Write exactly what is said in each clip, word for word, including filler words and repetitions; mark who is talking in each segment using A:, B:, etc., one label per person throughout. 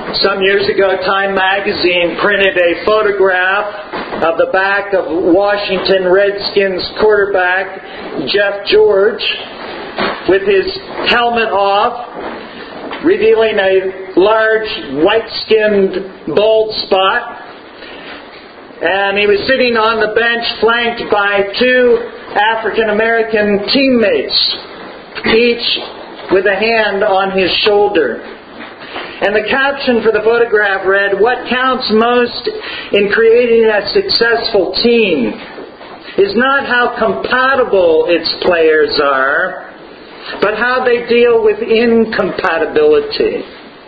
A: Some years ago, Time magazine printed a photograph of the back of Washington Redskins quarterback Jeff George with his helmet off, revealing a large white-skinned bald spot. And he was sitting on the bench flanked by two African-American teammates, each with a hand on his shoulder. And the caption for the photograph read, "What counts most in creating a successful team is not how compatible its players are, but how they deal with incompatibility."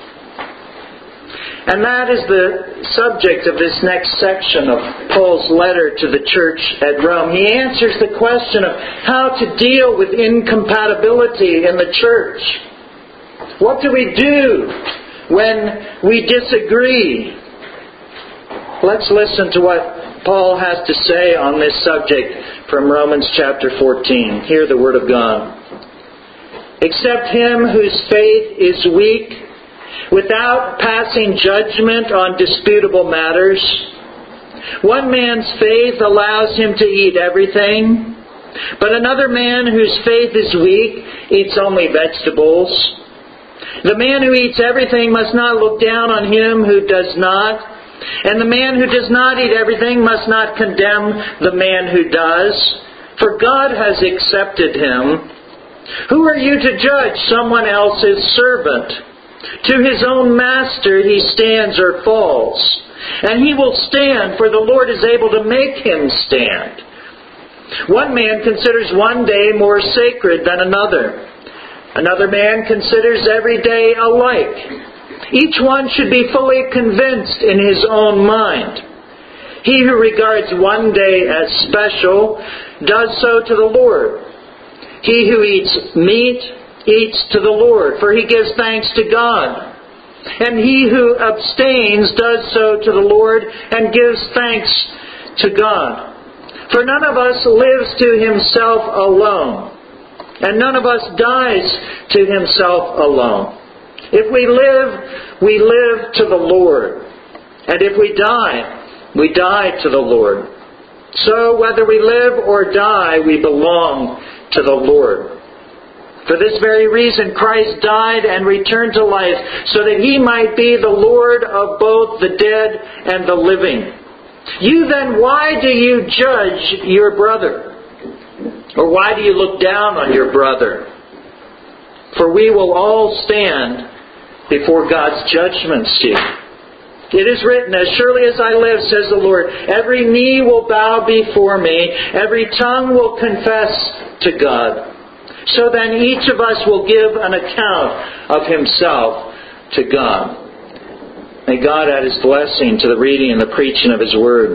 A: And that is the subject of this next section of Paul's letter to the church at Rome. He answers the question of how to deal with incompatibility in the church. What do we do when we disagree? Let's listen to what Paul has to say on this subject from Romans chapter fourteen. Hear the Word of God. "Except him whose faith is weak, without passing judgment on disputable matters. One man's faith allows him to eat everything, but another man whose faith is weak eats only vegetables. The man who eats everything must not look down on him who does not, and the man who does not eat everything must not condemn the man who does, for God has accepted him. Who are you to judge someone else's servant? To his own master he stands or falls, and he will stand, for the Lord is able to make him stand. One man considers one day more sacred than another. Another man considers every day alike. Each one should be fully convinced in his own mind. He who regards one day as special does so to the Lord. He who eats meat eats to the Lord, for he gives thanks to God. And he who abstains does so to the Lord and gives thanks to God. For none of us lives to himself alone, and none of us dies to himself alone. If we live, we live to the Lord. And if we die, we die to the Lord. So whether we live or die, we belong to the Lord. For this very reason, Christ died and returned to life, so that he might be the Lord of both the dead and the living. You then, why do you judge your brother? Or why do you look down on your brother? For we will all stand before God's judgment seat. It is written, "As surely as I live, says the Lord, every knee will bow before me, every tongue will confess to God. So then each of us will give an account of himself to God." May God add his blessing to the reading and the preaching of his word.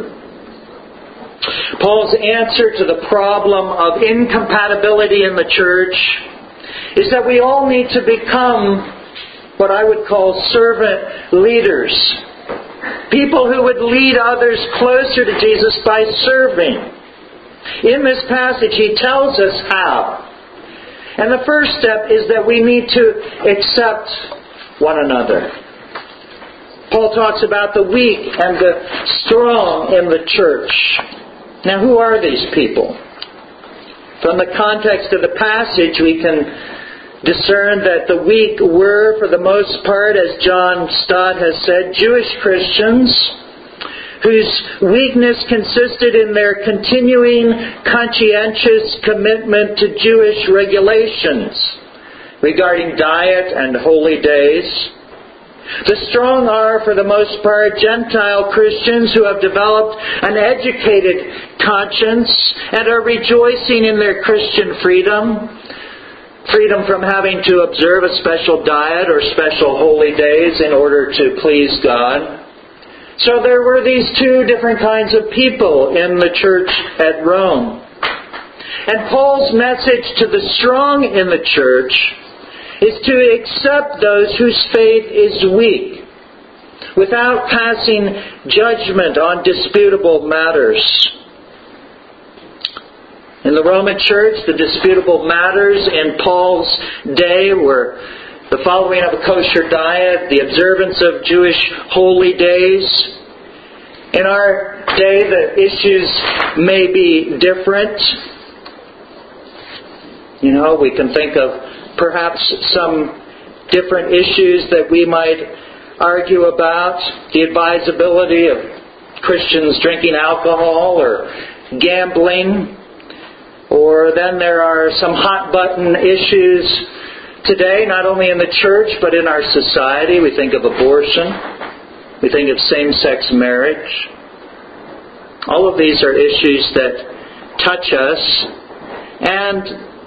A: Paul's answer to the problem of incompatibility in the church is that we all need to become what I would call servant leaders. People who would lead others closer to Jesus by serving. In this passage, he tells us how. And the first step is that we need to accept one another. Paul talks about the weak and the strong in the church. Now, who are these people? From the context of the passage, we can discern that the weak were, for the most part, as John Stott has said, Jewish Christians, whose weakness consisted in their continuing conscientious commitment to Jewish regulations regarding diet and holy days. The strong are, for the most part, Gentile Christians who have developed an educated conscience and are rejoicing in their Christian freedom. Freedom from having to observe a special diet or special holy days in order to please God. So there were these two different kinds of people in the church at Rome. And Paul's message to the strong in the church is to accept those whose faith is weak, without passing judgment on disputable matters. In the Roman church, the disputable matters in Paul's day were the following of a kosher diet, the observance of Jewish holy days. In our day, the issues may be different. You know, we can think of perhaps some different issues that we might argue about. The advisability of Christians drinking alcohol or gambling. Or then there are some hot-button issues today, not only in the church, but in our society. We think of abortion. We think of same-sex marriage. All of these are issues that touch us. And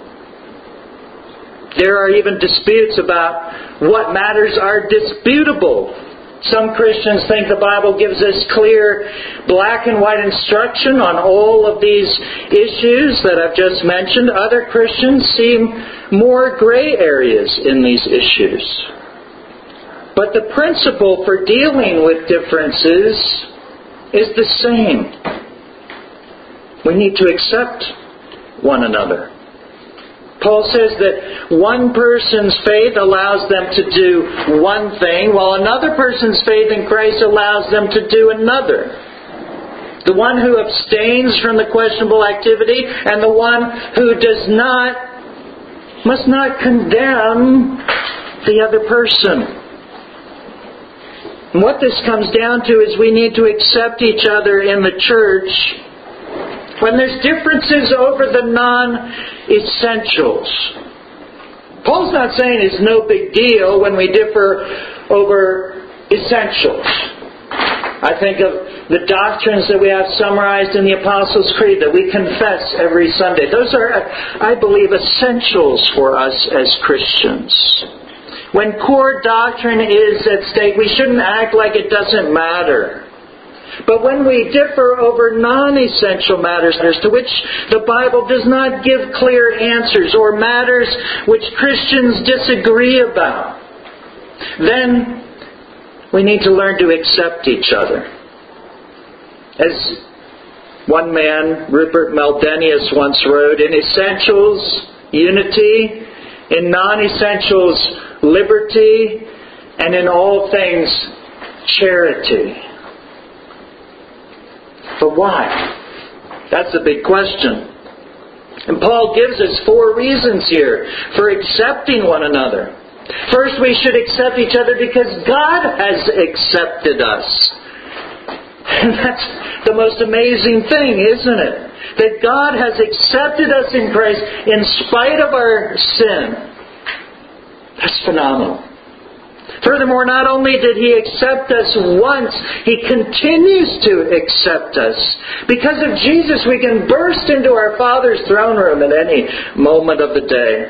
A: there are even disputes about what matters are disputable. Some Christians think the Bible gives us clear black and white instruction on all of these issues that I've just mentioned. Other Christians see more gray areas in these issues. But the principle for dealing with differences is the same. We need to accept one another. Paul says that one person's faith allows them to do one thing, while another person's faith in Christ allows them to do another. The one who abstains from the questionable activity and the one who does not must not condemn the other person. And what this comes down to is we need to accept each other in the church when there's differences over the non-essentials. Paul's not saying it's no big deal when we differ over essentials. I think of the doctrines that we have summarized in the Apostles' Creed that we confess every Sunday. Those are, I believe, essentials for us as Christians. When core doctrine is at stake, we shouldn't act like it doesn't matter. But when we differ over non-essential matters to which the Bible does not give clear answers or matters which Christians disagree about, then we need to learn to accept each other. As one man, Rupert Meldenius, once wrote, in essentials, unity; in non-essentials, liberty; and in all things, charity. But why? That's a big question. And Paul gives us four reasons here for accepting one another. First, we should accept each other because God has accepted us. And that's the most amazing thing, isn't it? That God has accepted us in Christ in spite of our sin. That's phenomenal. Furthermore, not only did He accept us once, He continues to accept us. Because of Jesus, we can burst into our Father's throne room at any moment of the day.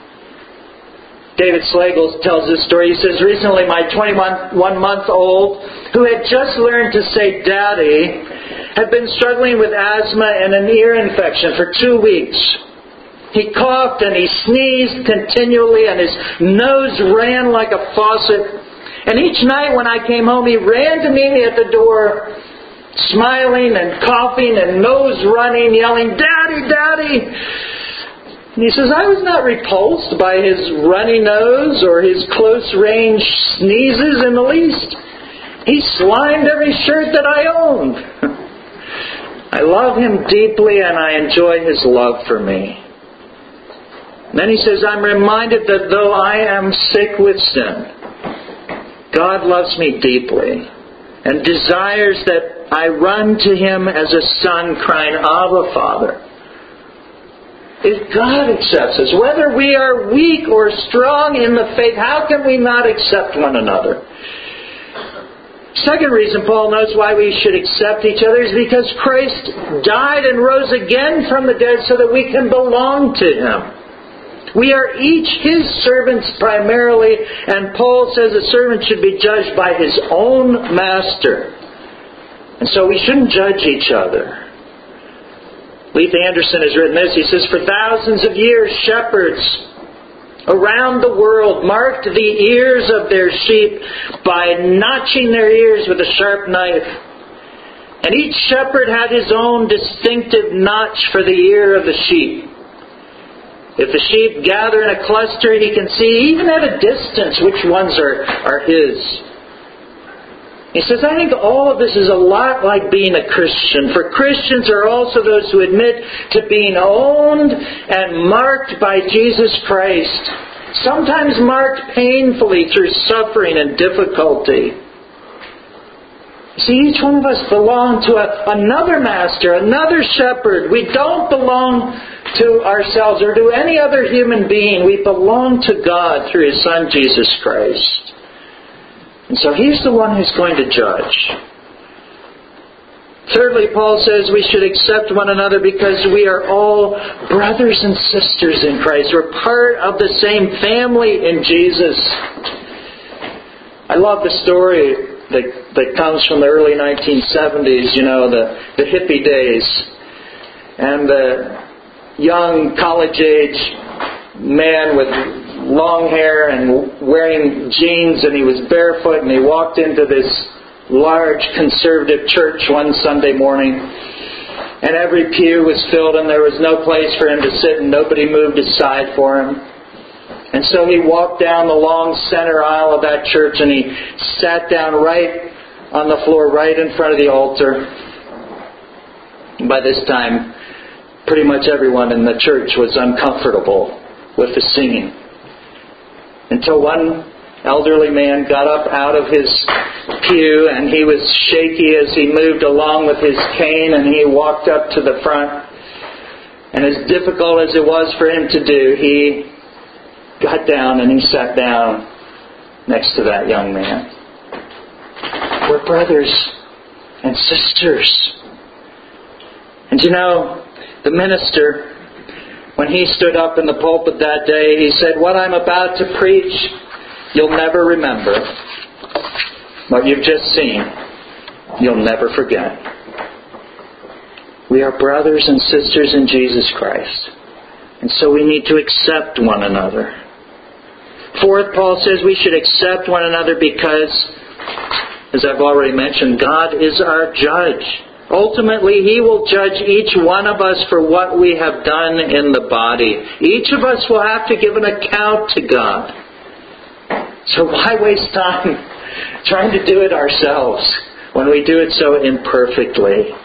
A: David Slagle tells this story. He says, recently my twenty-one-month-old, who had just learned to say Daddy, had been struggling with asthma and an ear infection for two weeks. He coughed and he sneezed continually and his nose ran like a faucet. And each night when I came home, he ran to meet me at the door, smiling and coughing and nose running, yelling, Daddy, Daddy! And he says, I was not repulsed by his runny nose or his close-range sneezes in the least. He slimed every shirt that I owned. I love him deeply and I enjoy his love for me. Then he says, I'm reminded that though I am sick with sin, God loves me deeply and desires that I run to Him as a son crying, Abba, Father. If God accepts us, whether we are weak or strong in the faith, how can we not accept one another? Second reason Paul notes why we should accept each other is because Christ died and rose again from the dead so that we can belong to Him. We are each His servants primarily, and Paul says a servant should be judged by his own master. And so we shouldn't judge each other. Leith Anderson has written this. He says, for thousands of years, shepherds around the world marked the ears of their sheep by notching their ears with a sharp knife. And each shepherd had his own distinctive notch for the ear of the sheep. If the sheep gather in a cluster, he can see, even at a distance, which ones are, are his. He says, I think all of this is a lot like being a Christian. For Christians are also those who admit to being owned and marked by Jesus Christ, sometimes marked painfully through suffering and difficulty. See, each one of us belong to a, another master, another shepherd. We don't belong to ourselves or to any other human being. We belong to God through His Son, Jesus Christ. And so He's the one who's going to judge. Thirdly, Paul says we should accept one another because we are all brothers and sisters in Christ. We're part of the same family in Jesus. I love the story that, that comes from the early nineteen seventies, you know, the, the hippie days. And the young college-age man with long hair and wearing jeans, and he was barefoot, and he walked into this large conservative church one Sunday morning, and every pew was filled, and there was no place for him to sit, and nobody moved aside for him. And so he walked down the long center aisle of that church, and he sat down right on the floor, right in front of the altar. By this time, pretty much everyone in the church was uncomfortable with the singing. Until one elderly man got up out of his pew, and he was shaky as he moved along with his cane, and he walked up to the front. And as difficult as it was for him to do, he got down and he sat down next to that young man. We're brothers and sisters. And you know, the minister, when he stood up in the pulpit that day, he said, what I'm about to preach, you'll never remember. What you've just seen, you'll never forget. We are brothers and sisters in Jesus Christ. And so we need to accept one another. Fourth, Paul says we should accept one another because, as I've already mentioned, God is our judge. Ultimately, He will judge each one of us for what we have done in the body. Each of us will have to give an account to God. So why waste time trying to do it ourselves when we do it so imperfectly?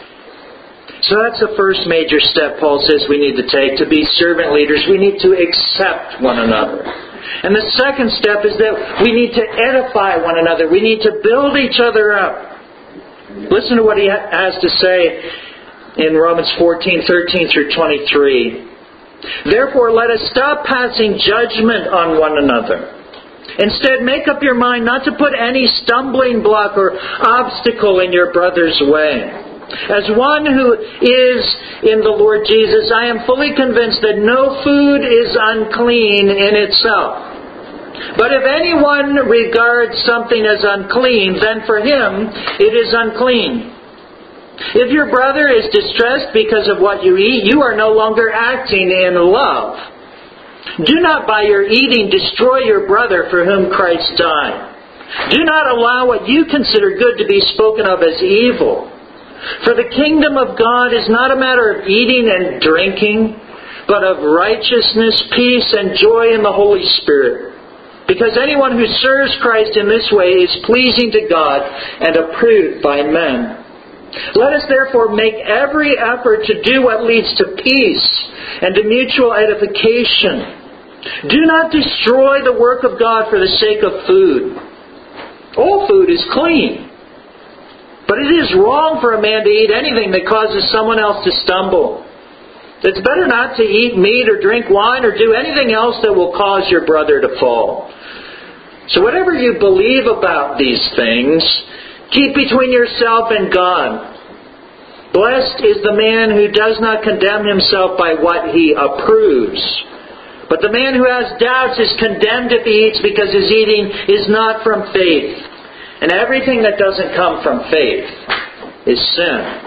A: So that's the first major step Paul says we need to take. To be servant leaders, we need to accept one another. And the second step is that we need to edify one another. We need to build each other up. Listen to what he has to say in Romans fourteen, thirteen through twenty-three. Therefore, let us stop passing judgment on one another. Instead, make up your mind not to put any stumbling block or obstacle in your brother's way. As one who is in the Lord Jesus, I am fully convinced that no food is unclean in itself. But if anyone regards something as unclean, then for him it is unclean. If your brother is distressed because of what you eat, you are no longer acting in love. Do not by your eating destroy your brother for whom Christ died. Do not allow what you consider good to be spoken of as evil. For the kingdom of God is not a matter of eating and drinking, but of righteousness, peace, and joy in the Holy Spirit. Because anyone who serves Christ in this way is pleasing to God and approved by men. Let us therefore make every effort to do what leads to peace and to mutual edification. Do not destroy the work of God for the sake of food. All food is clean. But it is wrong for a man to eat anything that causes someone else to stumble. It's better not to eat meat or drink wine or do anything else that will cause your brother to fall. So whatever you believe about these things, keep between yourself and God. Blessed is the man who does not condemn himself by what he approves. But the man who has doubts is condemned if he eats because his eating is not from faith. And everything that doesn't come from faith is sin.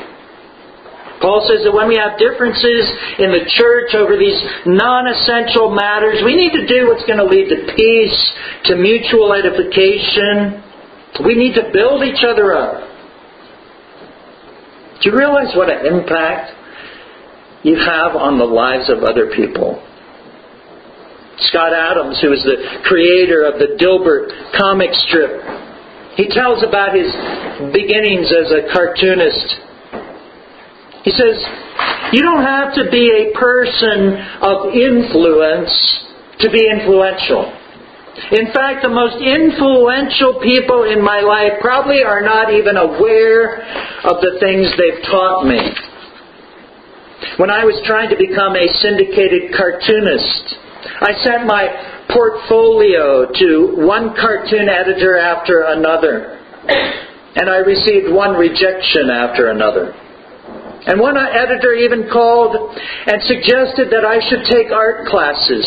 A: Paul says that when we have differences in the church over these non-essential matters, we need to do what's going to lead to peace, to mutual edification. We need to build each other up. Do you realize what an impact you have on the lives of other people. Scott Adams, who is the creator of the Dilbert comic strip, he tells about his beginnings as a cartoonist. He says, you don't have to be a person of influence to be influential. In fact, the most influential people in my life probably are not even aware of the things they've taught me. When I was trying to become a syndicated cartoonist, I sent my portfolio to one cartoon editor after another, and I received one rejection after another. And one editor even called and suggested that I should take art classes.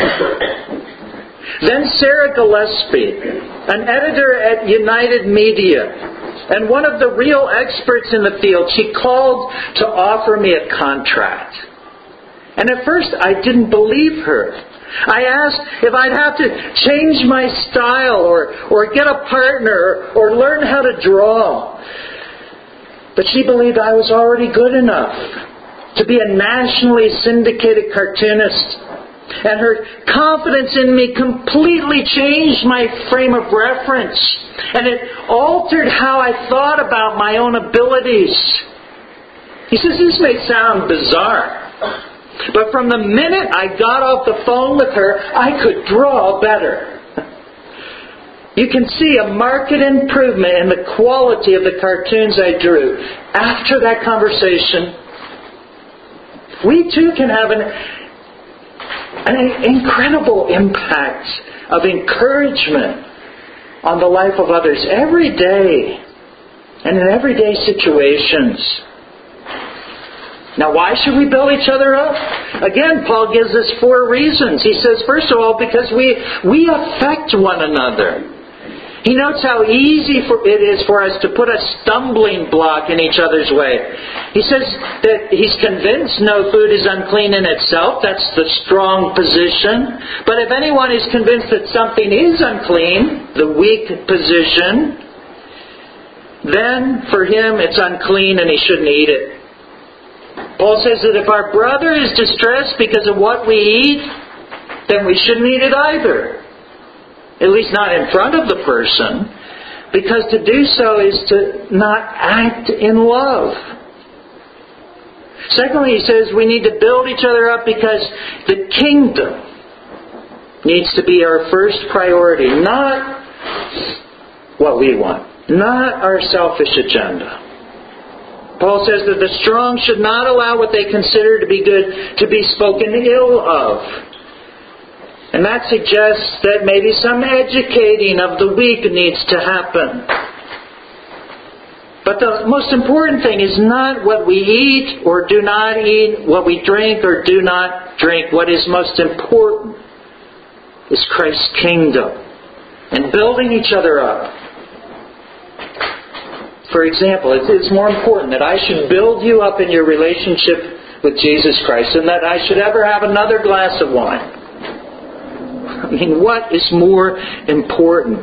A: Then Sarah Gillespie, an editor at United Media, and one of the real experts in the field, she called to offer me a contract. And at first I didn't believe her. I asked if I'd have to change my style or, or get a partner or learn how to draw. But she believed I was already good enough to be a nationally syndicated cartoonist. And her confidence in me completely changed my frame of reference. And it altered how I thought about my own abilities. He says, this may sound bizarre, but from the minute I got off the phone with her, I could draw better. You can see a marked improvement in the quality of the cartoons I drew after that conversation. We too can have an an incredible impact of encouragement on the life of others every day and in everyday situations. Now, why should we build each other up? Again, Paul gives us four reasons. He says, first of all, because we we affect one another. He notes how easy for it is for us to put a stumbling block in each other's way. He says that he's convinced no food is unclean in itself. That's the strong position. But if anyone is convinced that something is unclean, the weak position, then for him it's unclean and he shouldn't eat it. Paul says that if our brother is distressed because of what we eat, then we shouldn't eat it either. At least not in front of the person, because to do so is to not act in love. Secondly, he says we need to build each other up because the kingdom needs to be our first priority, not what we want, not our selfish agenda. Paul says that the strong should not allow what they consider to be good to be spoken ill of. And that suggests that maybe some educating of the weak needs to happen. But the most important thing is not what we eat or do not eat, what we drink or do not drink. What is most important is Christ's kingdom and building each other up. For example, it's more important that I should build you up in your relationship with Jesus Christ than that I should ever have another glass of wine. I mean, what is more important?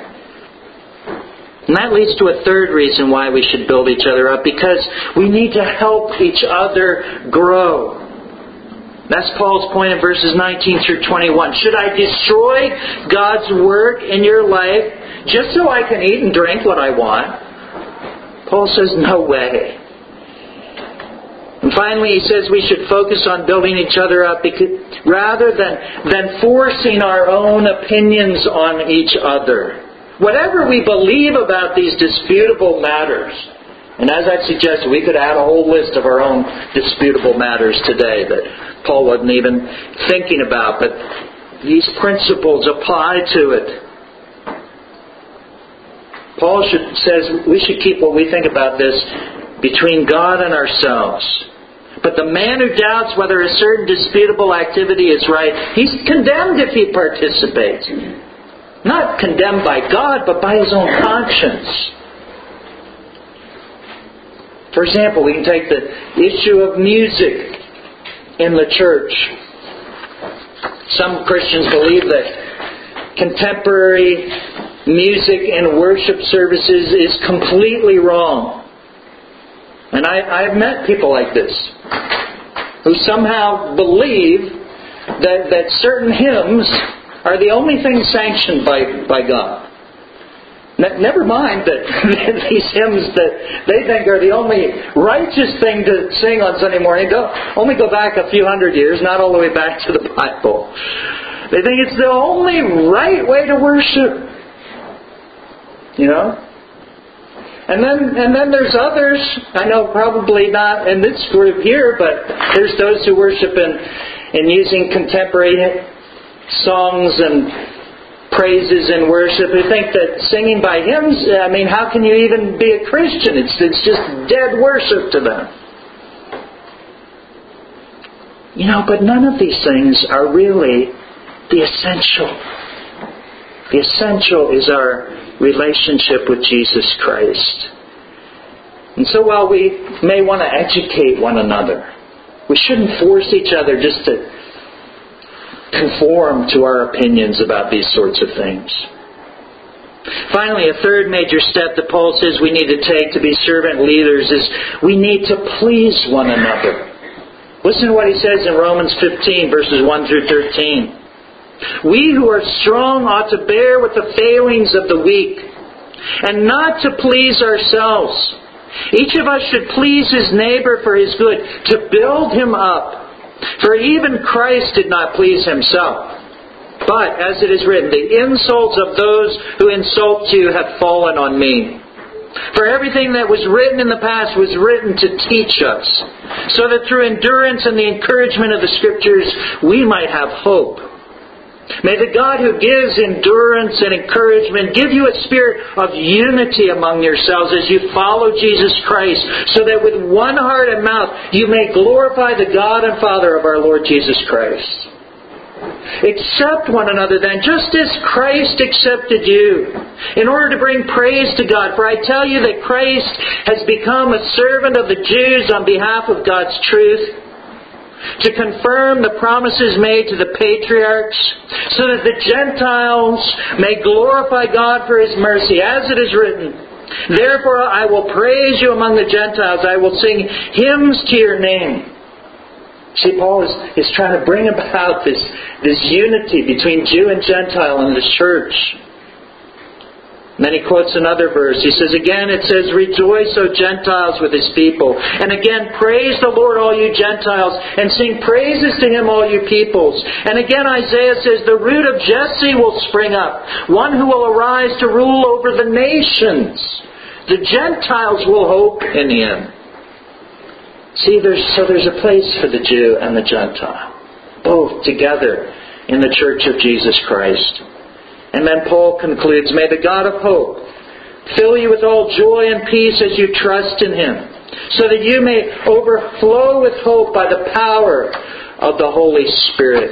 A: And that leads to a third reason why we should build each other up, because we need to help each other grow. That's Paul's point in verses nineteen through twenty-one. Should I destroy God's work in your life just so I can eat and drink what I want? Paul says, no way. And finally, he says we should focus on building each other up because, rather than, than forcing our own opinions on each other. Whatever we believe about these disputable matters, and as I've suggested, we could add a whole list of our own disputable matters today that Paul wasn't even thinking about, but these principles apply to it. Paul should, says we should keep what we think about this between God and ourselves. But the man who doubts whether a certain disputable activity is right, he's condemned if he participates. Not condemned by God, but by his own conscience. For example, we can take the issue of music in the church. Some Christians believe that contemporary music in worship services is completely wrong. And I, I've met people like this. who somehow believe that, that certain hymns are the only things sanctioned by, by God. Never mind that these hymns that they think are the only righteous thing to sing on Sunday morning, go, only go back a few hundred years, not all the way back to the Bible. They think it's the only right way to worship. You know? And then and then there's others, I know probably not in this group here, but there's those who worship in, in using contemporary songs and praises and worship, who think that singing by hymns, I mean, how can you even be a Christian? It's, it's just dead worship to them. You know, but none of these things are really the essential. The essential is our relationship with Jesus Christ. And so while we may want to educate one another, we shouldn't force each other just to conform to our opinions about these sorts of things. Finally, a third major step that Paul says we need to take to be servant leaders is we need to please one another. Listen to what he says in Romans fifteen, verses one through thirteen. We who are strong ought to bear with the failings of the weak, and not to please ourselves. Each of us should please his neighbor for his good, to build him up. For even Christ did not please himself. But, as it is written, the insults of those who insult you have fallen on me. For everything that was written in the past was written to teach us, so that through endurance and the encouragement of the Scriptures we might have hope. May the God who gives endurance and encouragement give you a spirit of unity among yourselves as you follow Jesus Christ, so that with one heart and mouth you may glorify the God and Father of our Lord Jesus Christ. Accept one another then, just as Christ accepted you, in order to bring praise to God. For I tell you that Christ has become a servant of the Jews on behalf of God's truth, to confirm the promises made to the patriarchs, so that the Gentiles may glorify God for His mercy, as it is written, therefore I will praise you among the Gentiles, I will sing hymns to your name. See, Paul is, is trying to bring about this, this unity between Jew and Gentile in the church. And then he quotes another verse. He says, again, it says, rejoice, O Gentiles, with His people. And again, praise the Lord, all you Gentiles, and sing praises to Him, all you peoples. And again, Isaiah says, the root of Jesse will spring up, one who will arise to rule over the nations. The Gentiles will hope in Him. See, there's, so there's a place for the Jew and the Gentile, both together in the church of Jesus Christ. And then Paul concludes, may the God of hope fill you with all joy and peace as you trust in Him, so that you may overflow with hope by the power of the Holy Spirit.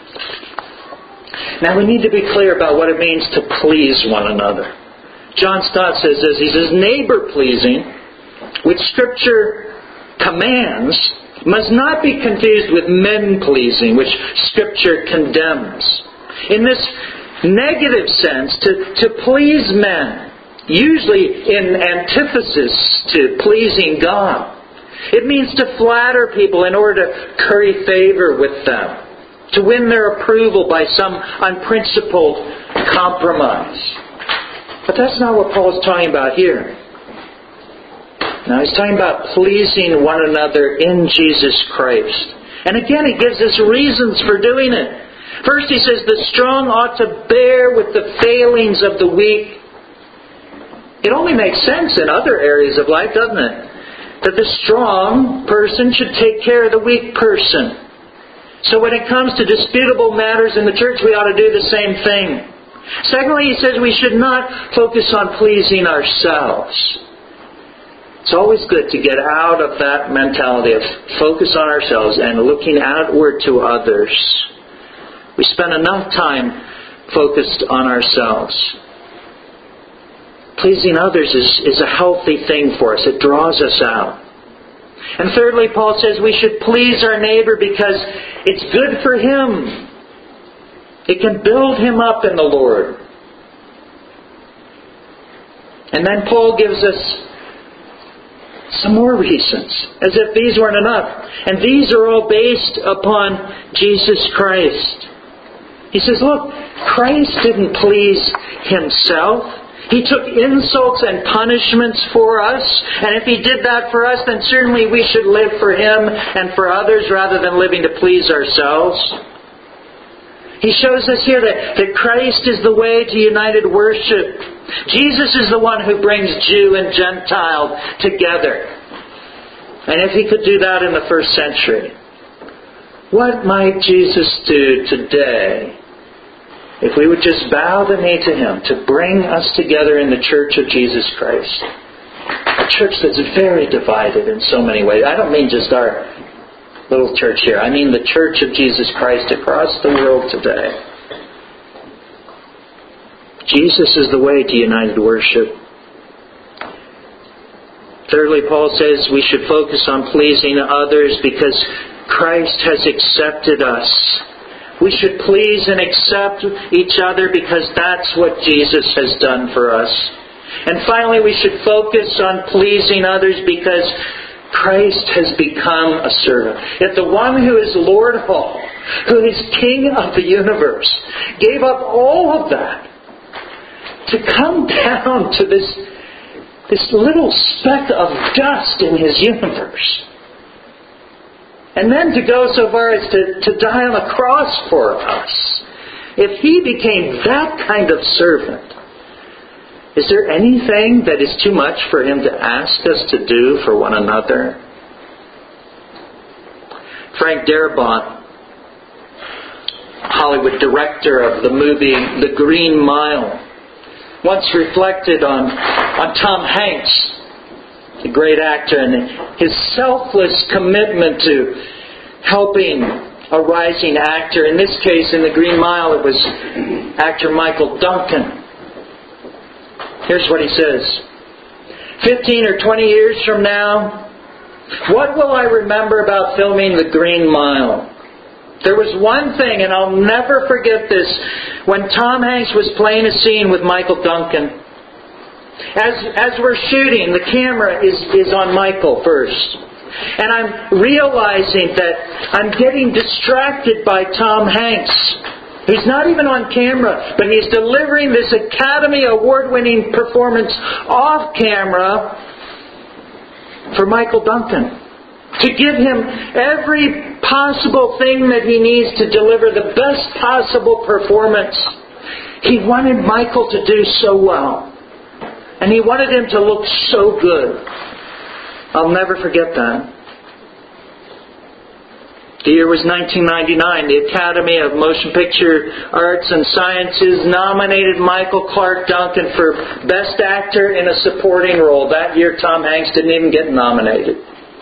A: Now we need to be clear about what it means to please one another. John Stott says this, he says, neighbor pleasing, which Scripture commands, must not be confused with men pleasing, which Scripture condemns. In this negative sense, to, to please men, usually in antithesis to pleasing God. It means to flatter people in order to curry favor with them, to win their approval by some unprincipled compromise. But that's not what Paul is talking about here. Now he's talking about pleasing one another in Jesus Christ. And again, he gives us reasons for doing it. First, he says the strong ought to bear with the failings of the weak. It only makes sense in other areas of life, doesn't it? That the strong person should take care of the weak person. So when it comes to disputable matters in the church, we ought to do the same thing. Secondly, he says we should not focus on pleasing ourselves. It's always good to get out of that mentality of focus on ourselves and looking outward to others. We spend enough time focused on ourselves. Pleasing others is, is a healthy thing for us. It draws us out. And thirdly, Paul says we should please our neighbor because it's good for him. It can build him up in the Lord. And then Paul gives us some more reasons, as if these weren't enough. And these are all based upon Jesus Christ. He says, look, Christ didn't please Himself. He took insults and punishments for us. And if He did that for us, then certainly we should live for Him and for others rather than living to please ourselves. He shows us here that, that Christ is the way to united worship. Jesus is the one who brings Jew and Gentile together. And if He could do that in the first century, what might Jesus do today if we would just bow the knee to Him to bring us together in the church of Jesus Christ? A church that's very divided in so many ways. I don't mean just our little church here. I mean the church of Jesus Christ across the world today. Jesus is the way to united worship. Thirdly, Paul says we should focus on pleasing others because Christ has accepted us. We should please and accept each other because that's what Jesus has done for us. And finally, we should focus on pleasing others because Christ has become a servant. Yet the one who is Lord of all, who is King of the universe, gave up all of that to come down to this, this little speck of dust in His universe. And then to go so far as to, to die on a cross for us. If He became that kind of servant, is there anything that is too much for Him to ask us to do for one another? Frank Darabont, Hollywood director of the movie The Green Mile, once reflected on, on Tom Hanks, the great actor, and his selfless commitment to helping a rising actor. In this case, in The Green Mile, it was actor Michael Duncan. Here's what he says. Fifteen or twenty years from now, what will I remember about filming The Green Mile? There was one thing, and I'll never forget this, when Tom Hanks was playing a scene with Michael Duncan. As as we're shooting, the camera is, is on Michael first. And I'm realizing that I'm getting distracted by Tom Hanks, who's not even on camera, but he's delivering this Academy Award-winning performance off camera for Michael Duncan. To give him every possible thing that he needs to deliver the best possible performance. He wanted Michael to do so well. And he wanted him to look so good. I'll never forget that. The year was nineteen ninety-nine. The Academy of Motion Picture Arts and Sciences nominated Michael Clark Duncan for Best Actor in a Supporting Role. That year, Tom Hanks didn't even get nominated.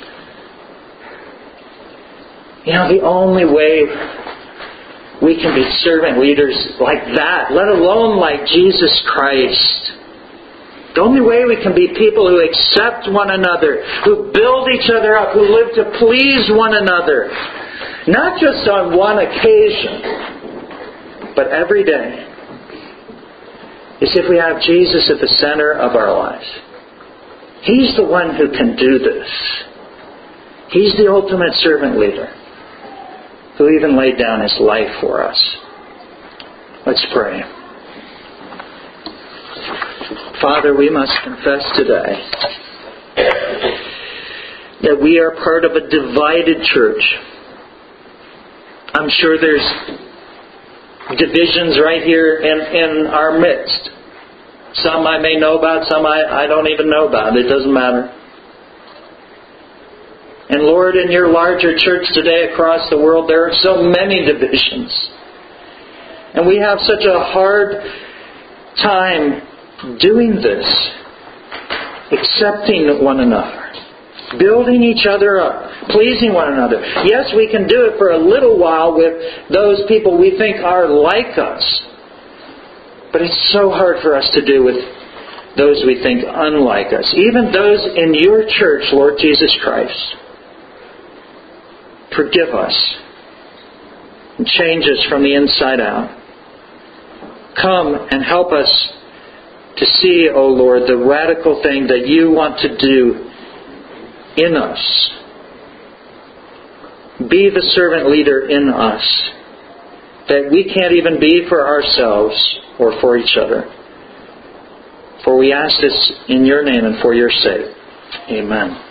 A: You know, the only way we can be servant leaders like that, let alone like Jesus Christ, the only way we can be people who accept one another, who build each other up, who live to please one another, not just on one occasion, but every day, is if we have Jesus at the center of our lives. He's the one who can do this. He's the ultimate servant leader, who even laid down His life for us. Let's pray. Father, we must confess today that we are part of a divided church. I'm sure there's divisions right here in, in our midst. Some I may know about, some I, I don't even know about. It doesn't matter. And Lord, in Your larger church today across the world, there are so many divisions. And we have such a hard time doing this, accepting one another, building each other up, pleasing one another. Yes, we can do it for a little while with those people we think are like us. But it's so hard for us to do with those we think unlike us. Even those in Your church, Lord Jesus Christ. Forgive us and change us from the inside out. Come and help us to see, O Lord, the radical thing that You want to do in us. Be the servant leader in us that we can't even be for ourselves or for each other. For we ask this in your name and for your sake. Amen.